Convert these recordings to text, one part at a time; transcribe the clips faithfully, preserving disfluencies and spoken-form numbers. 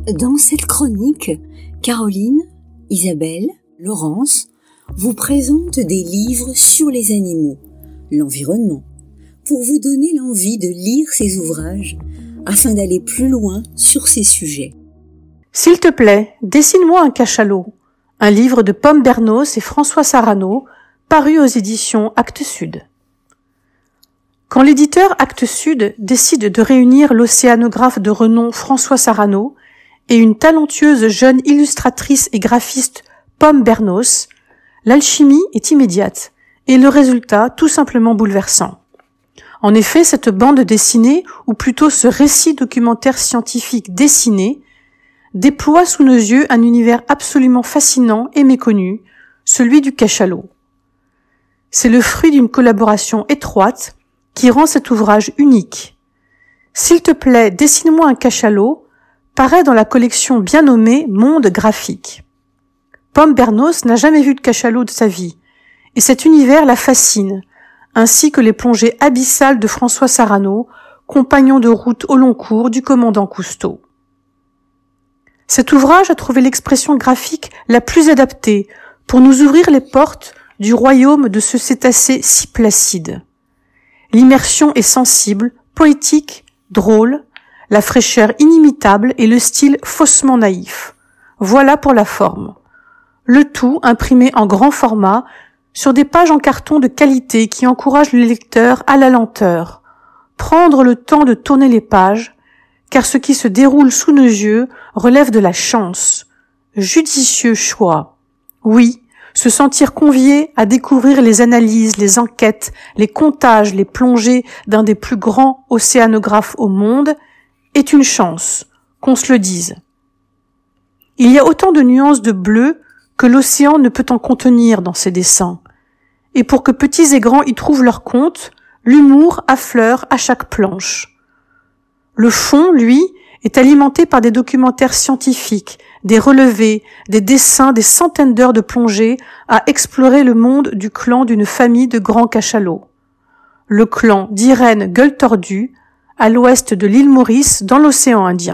Dans cette chronique, Caroline, Isabelle, Laurence vous présentent des livres sur les animaux, l'environnement, pour vous donner l'envie de lire ces ouvrages afin d'aller plus loin sur ces sujets. S'il te plaît, dessine-moi un cachalot, un livre de Pomme Bernos et François Sarano, paru aux éditions Actes Sud. Quand l'éditeur Actes Sud décide de réunir l'océanographe de renom François Sarano et une talentueuse jeune illustratrice et graphiste Pomme Bernos, l'alchimie est immédiate et le résultat tout simplement bouleversant. En effet, cette bande dessinée, ou plutôt ce récit documentaire scientifique dessiné, déploie sous nos yeux un univers absolument fascinant et méconnu, celui du cachalot. C'est le fruit d'une collaboration étroite qui rend cet ouvrage unique. S'il te plaît, dessine-moi un cachalot, paraît dans la collection bien nommée Monde graphique. Pomme Bernos n'a jamais vu de cachalot de sa vie, et cet univers la fascine, ainsi que les plongées abyssales de François Sarano, compagnon de route au long cours du commandant Cousteau. Cet ouvrage a trouvé l'expression graphique la plus adaptée pour nous ouvrir les portes du royaume de ce cétacé si placide. L'immersion est sensible, poétique, drôle, la fraîcheur inimitable et le style faussement naïf. Voilà pour la forme. Le tout imprimé en grand format sur des pages en carton de qualité qui encouragent le lecteur à la lenteur. Prendre le temps de tourner les pages, car ce qui se déroule sous nos yeux relève de la chance. Judicieux choix. Oui, se sentir convié à découvrir les analyses, les enquêtes, les comptages, les plongées d'un des plus grands océanographes au monde est une chance, qu'on se le dise. Il y a autant de nuances de bleu que l'océan ne peut en contenir dans ses dessins. Et pour que petits et grands y trouvent leur compte, l'humour affleure à chaque planche. Le fond, lui, est alimenté par des documentaires scientifiques, des relevés, des dessins, des centaines d'heures de plongée à explorer le monde du clan d'une famille de grands cachalots. Le clan d'Irène Gueule Tordue, à l'ouest de l'île Maurice, dans l'océan Indien.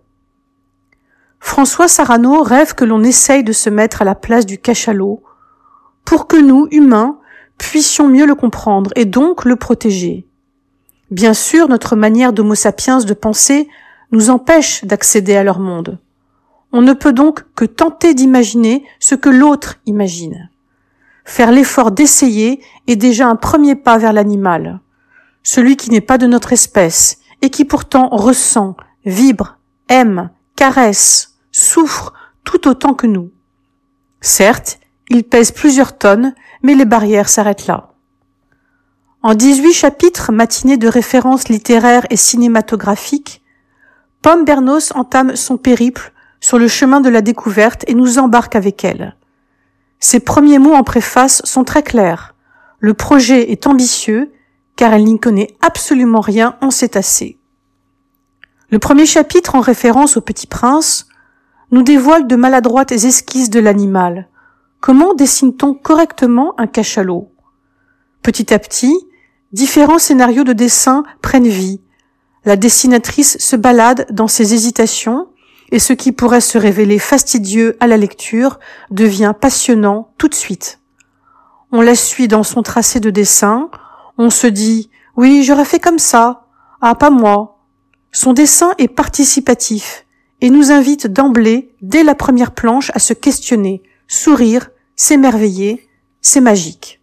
François Sarano rêve que l'on essaye de se mettre à la place du cachalot pour que nous, humains, puissions mieux le comprendre et donc le protéger. Bien sûr, notre manière d'homo sapiens de penser nous empêche d'accéder à leur monde. On ne peut donc que tenter d'imaginer ce que l'autre imagine. Faire l'effort d'essayer est déjà un premier pas vers l'animal, celui qui n'est pas de notre espèce et qui pourtant ressent, vibre, aime, caresse, souffre tout autant que nous. Certes, il pèse plusieurs tonnes, mais les barrières s'arrêtent là. En dix-huit chapitres matinés de références littéraires et cinématographiques, Pomme Bernos entame son périple sur le chemin de la découverte et nous embarque avec elle. Ses premiers mots en préface sont très clairs. Le projet est ambitieux, car elle n'y connaît absolument rien en cétacés. Le premier chapitre, en référence au Petit Prince, nous dévoile de maladroites esquisses de l'animal. Comment dessine-t-on correctement un cachalot? Petit à petit, différents scénarios de dessin prennent vie. La dessinatrice se balade dans ses hésitations et ce qui pourrait se révéler fastidieux à la lecture devient passionnant tout de suite. On la suit dans son tracé de dessin, on se dit « oui, j'aurais fait comme ça, ah pas moi ». Son dessin est participatif et nous invite d'emblée, dès la première planche, à se questionner, sourire, s'émerveiller, c'est magique.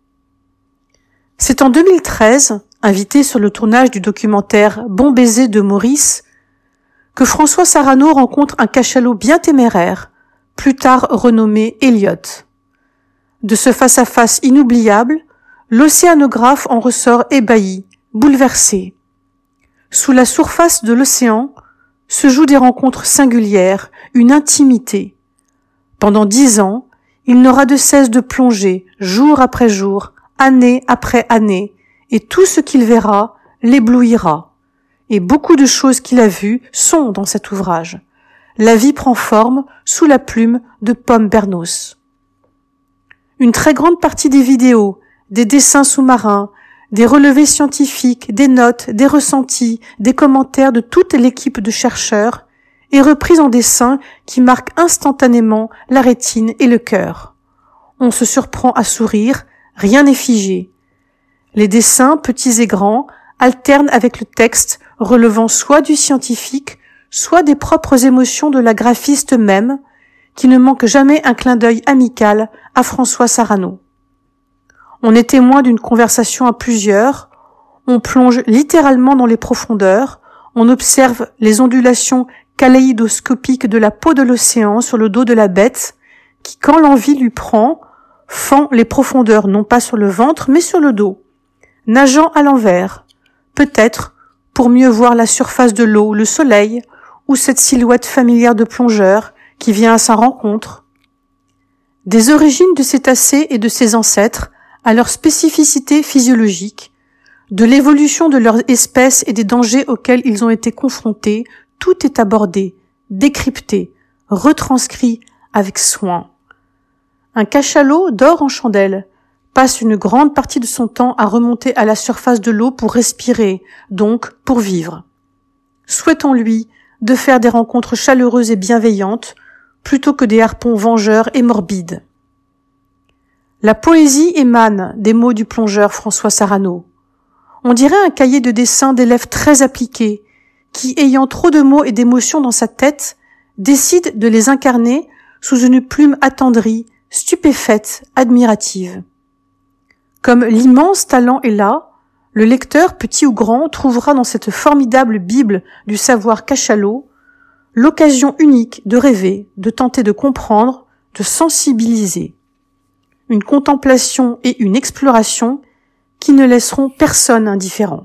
C'est en deux mille treize, invité sur le tournage du documentaire Bon baiser de Maurice, que François Sarano rencontre un cachalot bien téméraire, plus tard renommé Elliot. De ce face-à-face inoubliable, l'océanographe en ressort ébahi, bouleversé. Sous la surface de l'océan se jouent des rencontres singulières, une intimité. Pendant dix ans, il n'aura de cesse de plonger, jour après jour, année après année, et tout ce qu'il verra l'éblouira. Et beaucoup de choses qu'il a vues sont dans cet ouvrage. La vie prend forme sous la plume de Pomme Bernos. Une très grande partie des vidéos, des dessins sous-marins, des relevés scientifiques, des notes, des ressentis, des commentaires de toute l'équipe de chercheurs et reprise en dessin qui marque instantanément la rétine et le cœur. On se surprend à sourire, rien n'est figé. Les dessins, petits et grands, alternent avec le texte relevant soit du scientifique, soit des propres émotions de la graphiste même, qui ne manque jamais un clin d'œil amical à François Sarano. On est témoin d'une conversation à plusieurs, on plonge littéralement dans les profondeurs, on observe les ondulations kaléidoscopiques de la peau de l'océan sur le dos de la bête, qui, quand l'envie lui prend, fend les profondeurs non pas sur le ventre, mais sur le dos, nageant à l'envers, peut-être pour mieux voir la surface de l'eau, le soleil, ou cette silhouette familière de plongeur qui vient à sa rencontre. Des origines de cétacés et de ses ancêtres à leur spécificité physiologique, de l'évolution de leur espèce et des dangers auxquels ils ont été confrontés, tout est abordé, décrypté, retranscrit avec soin. Un cachalot dort en chandelle, passe une grande partie de son temps à remonter à la surface de l'eau pour respirer, donc pour vivre. Souhaitons-lui de faire des rencontres chaleureuses et bienveillantes, plutôt que des harpons vengeurs et morbides. La poésie émane des mots du plongeur François Sarano. On dirait un cahier de dessin d'élève très appliqué, qui, ayant trop de mots et d'émotions dans sa tête, décide de les incarner sous une plume attendrie, stupéfaite, admirative. Comme l'immense talent est là, le lecteur, petit ou grand, trouvera dans cette formidable Bible du savoir cachalot l'occasion unique de rêver, de tenter de comprendre, de sensibiliser. Une contemplation et une exploration qui ne laisseront personne indifférent.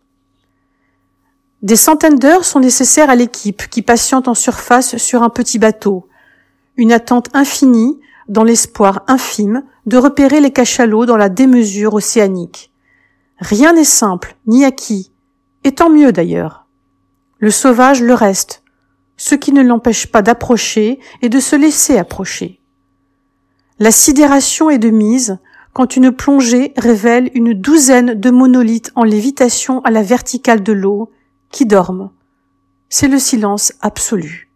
Des centaines d'heures sont nécessaires à l'équipe qui patiente en surface sur un petit bateau. Une attente infinie dans l'espoir infime de repérer les cachalots dans la démesure océanique. Rien n'est simple, ni acquis, et tant mieux d'ailleurs. Le sauvage le reste, ce qui ne l'empêche pas d'approcher et de se laisser approcher. La sidération est de mise quand une plongée révèle une douzaine de monolithes en lévitation à la verticale de l'eau qui dorment. C'est le silence absolu.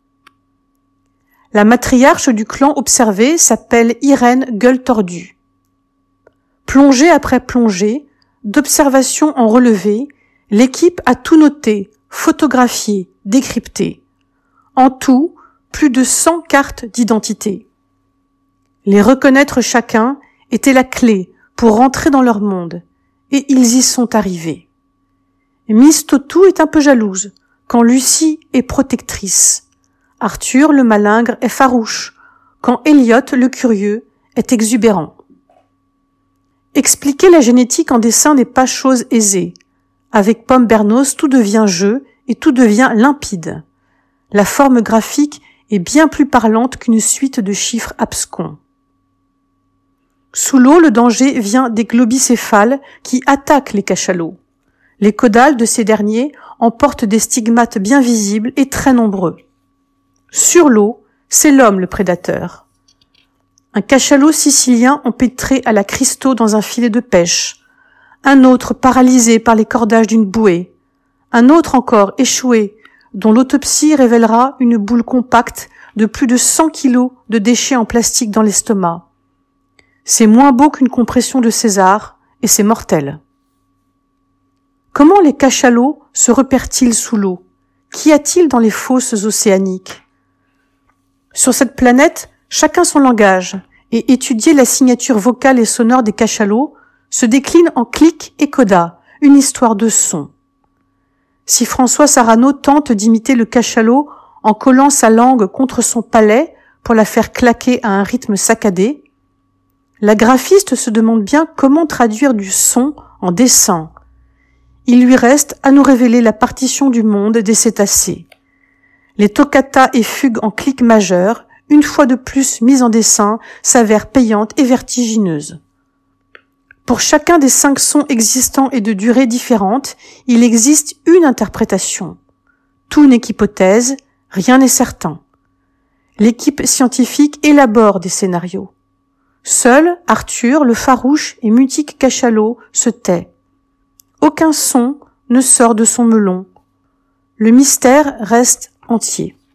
La matriarche du clan observé s'appelle Irène Gueule Tordue. Plongée après plongée, d'observation en relevé, l'équipe a tout noté, photographié, décrypté. En tout, plus de cent cartes d'identité. Les reconnaître chacun était la clé pour rentrer dans leur monde, et ils y sont arrivés. Miss Totou est un peu jalouse, quand Lucie est protectrice. Arthur, le malingre, est farouche, quand Elliot, le curieux, est exubérant. Expliquer la génétique en dessin n'est pas chose aisée. Avec Pomme Bernos, tout devient jeu et tout devient limpide. La forme graphique est bien plus parlante qu'une suite de chiffres abscons. Sous l'eau, le danger vient des globicéphales qui attaquent les cachalots. Les caudales de ces derniers emportent des stigmates bien visibles et très nombreux. Sur l'eau, c'est l'homme le prédateur. Un cachalot sicilien empêtré à la Christo dans un filet de pêche. Un autre paralysé par les cordages d'une bouée. Un autre encore échoué, dont l'autopsie révélera une boule compacte de plus de cent kilos de déchets en plastique dans l'estomac. C'est moins beau qu'une compression de César, et c'est mortel. Comment les cachalots se repèrent-ils sous l'eau? Qu'y a-t-il dans les fosses océaniques? Sur cette planète, chacun son langage, et étudier la signature vocale et sonore des cachalots se décline en clics et codas, une histoire de son. Si François Sarano tente d'imiter le cachalot en collant sa langue contre son palais pour la faire claquer à un rythme saccadé, la graphiste se demande bien comment traduire du son en dessin. Il lui reste à nous révéler la partition du monde des cétacés. Les toccatas et fugues en clics majeurs, une fois de plus mises en dessin, s'avèrent payantes et vertigineuses. Pour chacun des cinq sons existants et de durée différente, il existe une interprétation. Tout n'est qu'hypothèse, rien n'est certain. L'équipe scientifique élabore des scénarios. Seul Arthur, le farouche et mutique cachalot, se tait. Aucun son ne sort de son melon. Le mystère reste entier.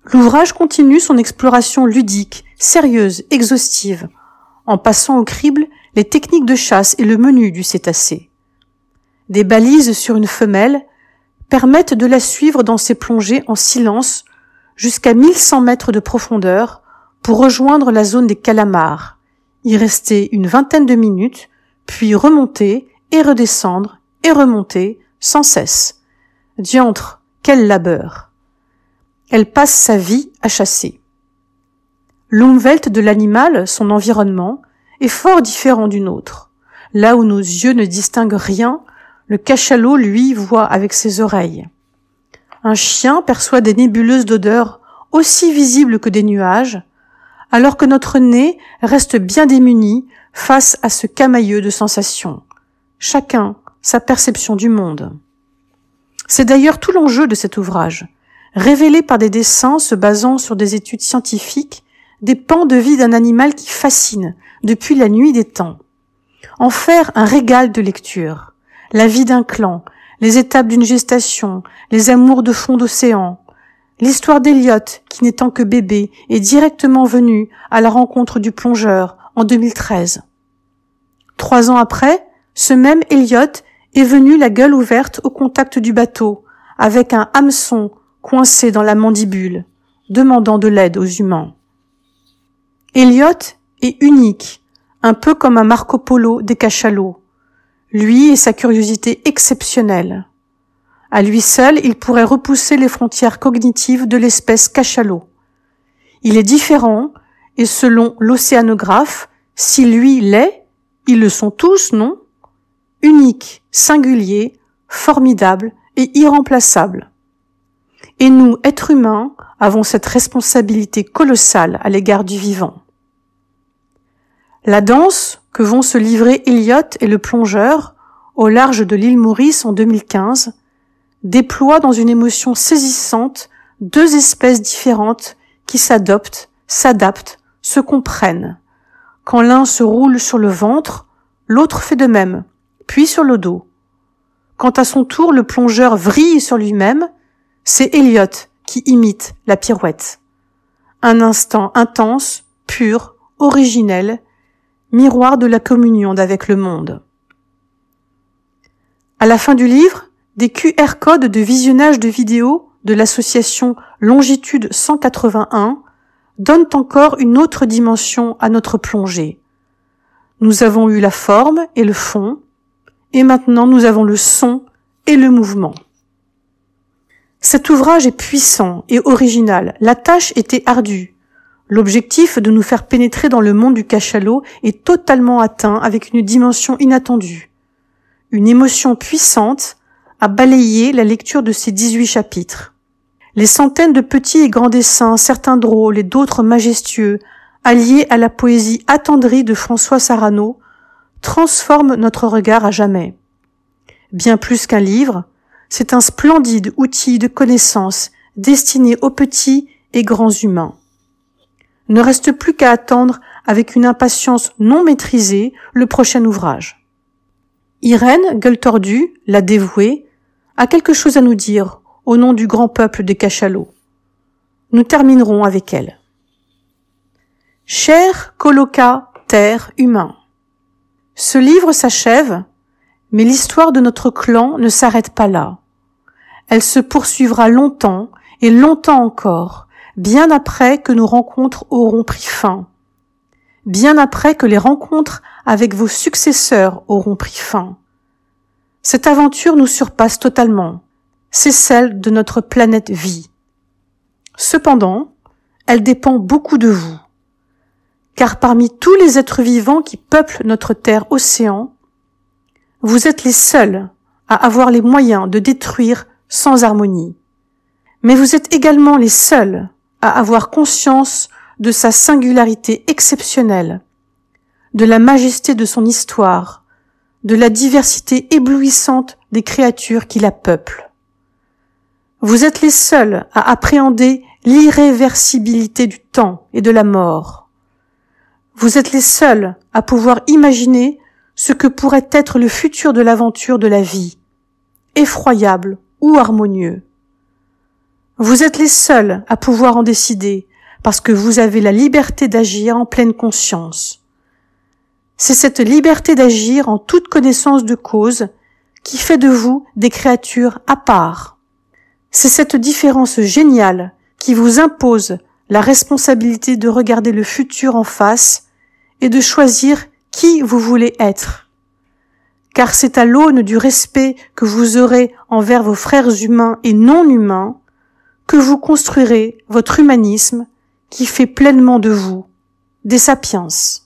L'ouvrage continue son exploration ludique, sérieuse, exhaustive, en passant au crible les techniques de chasse et le menu du cétacé. Des balises sur une femelle permettent de la suivre dans ses plongées en silence jusqu'à mille cent mètres de profondeur pour rejoindre la zone des calamars, y rester une vingtaine de minutes, puis remonter et redescendre et remonter sans cesse. Diantre, quel labeur! Elle passe sa vie à chasser. L'umwelt de l'animal, son environnement, est fort différent du nôtre. Là où nos yeux ne distinguent rien, le cachalot, lui, voit avec ses oreilles. Un chien perçoit des nébuleuses d'odeurs aussi visibles que des nuages, alors que notre nez reste bien démuni face à ce camailleux de sensations. Chacun sa perception du monde. C'est d'ailleurs tout l'enjeu de cet ouvrage, révélé par des dessins se basant sur des études scientifiques, des pans de vie d'un animal qui fascine depuis la nuit des temps. En faire un régal de lecture, la vie d'un clan, les étapes d'une gestation, les amours de fond d'océan, l'histoire d'Elliott, qui n'étant que bébé, est directement venu à la rencontre du plongeur en deux mille treize. Trois ans après, ce même Elliott est venu la gueule ouverte au contact du bateau, avec un hameçon coincé dans la mandibule, demandant de l'aide aux humains. Elliott est unique, un peu comme un Marco Polo des cachalots, lui et sa curiosité exceptionnelle. À lui seul, il pourrait repousser les frontières cognitives de l'espèce cachalot. Il est différent, et selon l'océanographe, si lui l'est, ils le sont tous, non? Unique, singulier, formidable et irremplaçable. Et nous, êtres humains, avons cette responsabilité colossale à l'égard du vivant. La danse que vont se livrer Elliott et le plongeur au large de l'île Maurice en deux mille quinze déploie dans une émotion saisissante deux espèces différentes qui s'adoptent, s'adaptent, se comprennent. Quand l'un se roule sur le ventre, l'autre fait de même, puis sur le dos. Quand à son tour le plongeur vrille sur lui-même, c'est Elliott qui imite la pirouette. Un instant intense, pur, originel, miroir de la communion d'avec le monde. À la fin du livre, des Q R codes de visionnage de vidéos de l'association Longitude cent quatre-vingt-un donnent encore une autre dimension à notre plongée. Nous avons eu la forme et le fond, et maintenant nous avons le son et le mouvement. Cet ouvrage est puissant et original. La tâche était ardue. L'objectif de nous faire pénétrer dans le monde du cachalot est totalement atteint avec une dimension inattendue. Une émotion puissante a balayé la lecture de ces dix-huit chapitres. Les centaines de petits et grands dessins, certains drôles et d'autres majestueux, alliés à la poésie attendrie de François Sarano, transforment notre regard à jamais. Bien plus qu'un livre, c'est un splendide outil de connaissance destiné aux petits et grands humains. Ne reste plus qu'à attendre avec une impatience non maîtrisée le prochain ouvrage. Irène, gueule tordue, la dévouée, a quelque chose à nous dire au nom du grand peuple des cachalots. Nous terminerons avec elle. Cher colocataire humain, ce livre s'achève, mais l'histoire de notre clan ne s'arrête pas là. Elle se poursuivra longtemps et longtemps encore, bien après que nos rencontres auront pris fin, bien après que les rencontres avec vos successeurs auront pris fin. Cette aventure nous surpasse totalement, c'est celle de notre planète vie. Cependant, elle dépend beaucoup de vous, car parmi tous les êtres vivants qui peuplent notre terre-océan, vous êtes les seuls à avoir les moyens de détruire sans harmonie. Mais vous êtes également les seuls à avoir conscience de sa singularité exceptionnelle, de la majesté de son histoire, de la diversité éblouissante des créatures qui la peuplent. Vous êtes les seuls à appréhender l'irréversibilité du temps et de la mort. Vous êtes les seuls à pouvoir imaginer ce que pourrait être le futur de l'aventure de la vie, effroyable ou harmonieux. Vous êtes les seuls à pouvoir en décider, parce que vous avez la liberté d'agir en pleine conscience. C'est cette liberté d'agir en toute connaissance de cause qui fait de vous des créatures à part. C'est cette différence géniale qui vous impose la responsabilité de regarder le futur en face et de choisir qui vous voulez être. Car c'est à l'aune du respect que vous aurez envers vos frères humains et non humains que vous construirez votre humanisme qui fait pleinement de vous des sapiens.